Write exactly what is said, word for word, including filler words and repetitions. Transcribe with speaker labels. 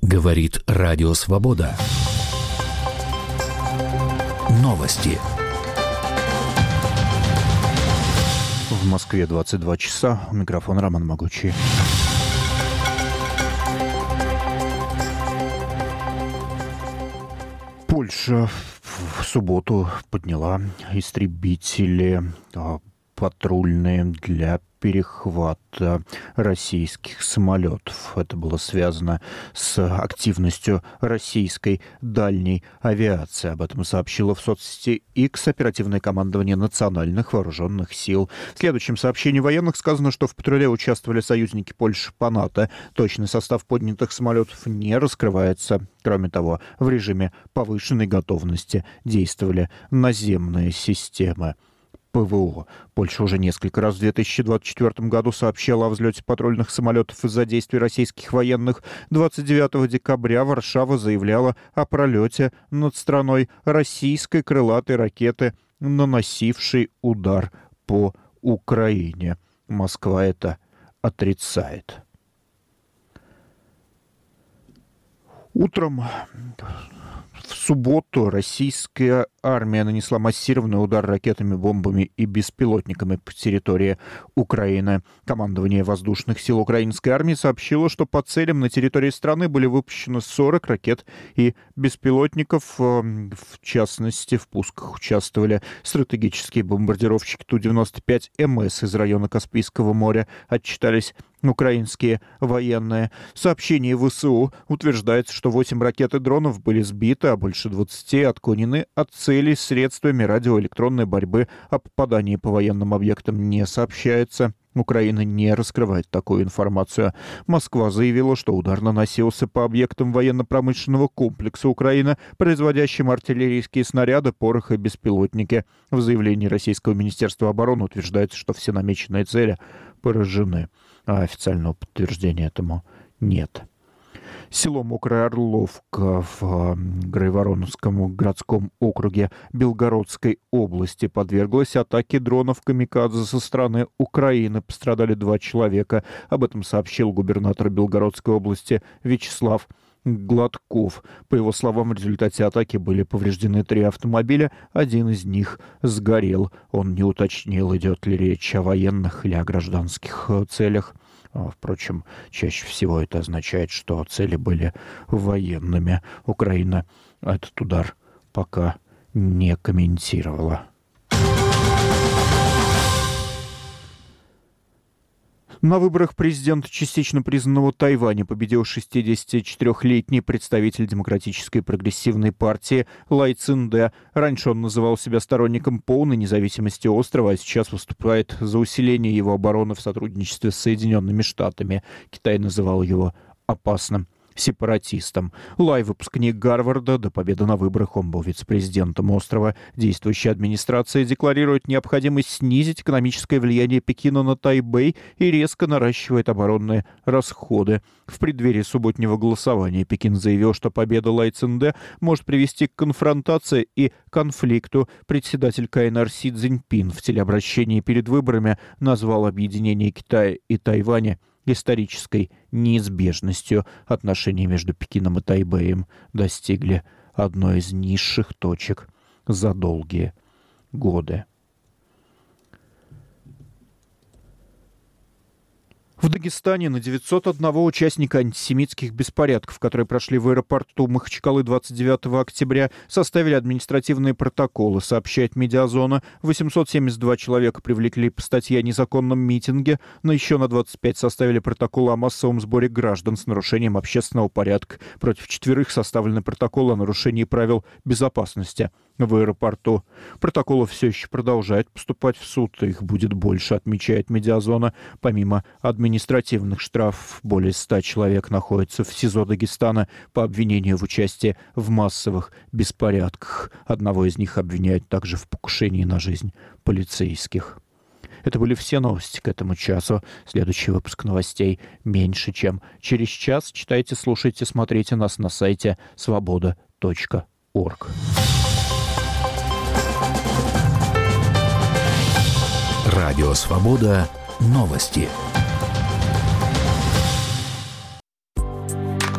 Speaker 1: Говорит Радио Свобода. Новости.
Speaker 2: В Москве двадцать два часа. У микрофона Роман Могучий. Польша в субботу подняла истребители патрульные для перехвата российских самолетов. Это было связано с активностью российской дальней авиации. Об этом сообщило в соцсети X оперативное командование национальных вооруженных сил. В следующем сообщении военных сказано, что в патруле участвовали союзники Польши по НАТО. Точный состав поднятых самолетов не раскрывается. Кроме того, в режиме повышенной готовности действовали наземные системы ПВО. Польша уже несколько раз в две тысячи двадцать четвёртом году сообщала о взлете патрульных самолетов из-за действий российских военных. двадцать девятого декабря Варшава заявляла о пролете над страной российской крылатой ракеты, наносившей удар по Украине. Москва это отрицает. Утром в субботу российская армия нанесла массированный удар ракетами, бомбами и беспилотниками по территории Украины. Командование воздушных сил украинской армии сообщило, что по целям на территории страны были выпущены сорок ракет и беспилотников. В частности, в пусках участвовали стратегические бомбардировщики Ту девяносто пять эм эс из района Каспийского моря. Отчитались украинские военные. В сообщении ВСУ утверждается, что восемь ракет и дронов были сбиты, а больше двадцати отклонены от целей средствами радиоэлектронной борьбы. О попадании по военным объектам не сообщается. Украина не раскрывает такую информацию. Москва заявила, что удар наносился по объектам военно-промышленного комплекса Украины, производящим артиллерийские снаряды, порох и беспилотники. В заявлении Российского министерства обороны утверждается, что все намеченные цели поражены, а официального подтверждения этому нет. Село Мокрая Орловка в Грайвороновском городском округе Белгородской области подверглось атаке дронов камикадзе со стороны Украины. Пострадали два человека. Об этом сообщил губернатор Белгородской области Вячеслав Гладков. По его словам, в результате атаки были повреждены три автомобиля, один из них сгорел. Он не уточнил, идет ли речь о военных или о гражданских целях. Впрочем, чаще всего это означает, что цели были военными. Украина этот удар пока не комментировала. На выборах президента частично признанного Тайваня победил шестидесятичетырёхлетний представитель Демократической прогрессивной партии Лай Цинде. Раньше он называл себя сторонником полной независимости острова, а сейчас выступает за усиление его обороны в сотрудничестве с Соединенными Штатами. Китай называл его опасным сепаратистом. Лай — выпускник Гарварда. До победы на выборах он был вице-президентом острова. Действующая администрация декларирует необходимость снизить экономическое влияние Пекина на Тайбэй и резко наращивает оборонные расходы. В преддверии субботнего голосования Пекин заявил, что победа Лай Цинде может привести к конфронтации и конфликту. Председатель КНР Си Цзиньпин в телеобращении перед выборами назвал объединение Китая и Тайваня исторической неизбежностью. Отношения между Пекином и Тайбэем достигли одной из низших точек за долгие годы. В Дагестане на девятьсот одного участника антисемитских беспорядков, которые прошли в аэропорту Махачкалы двадцать девятого октября, составили административные протоколы, сообщает Медиазона. восемьсот семьдесят два человека привлекли по статье о незаконном митинге, но еще на двадцать пять составили протоколы о массовом сборе граждан с нарушением общественного порядка. Против четверых составлены протоколы о нарушении правил безопасности в аэропорту. Протоколы все еще продолжают поступать в суд, их будет больше, отмечает Медиазона. Помимо административных штрафов, более ста человек находятся в СИЗО Дагестана по обвинению в участии в массовых беспорядках. Одного из них обвиняют также в покушении на жизнь полицейских. Это были все новости к этому часу. Следующий выпуск новостей меньше, чем через час. Читайте, слушайте, смотрите нас на сайте свобода точка орг.
Speaker 1: Радио Свобода. Новости.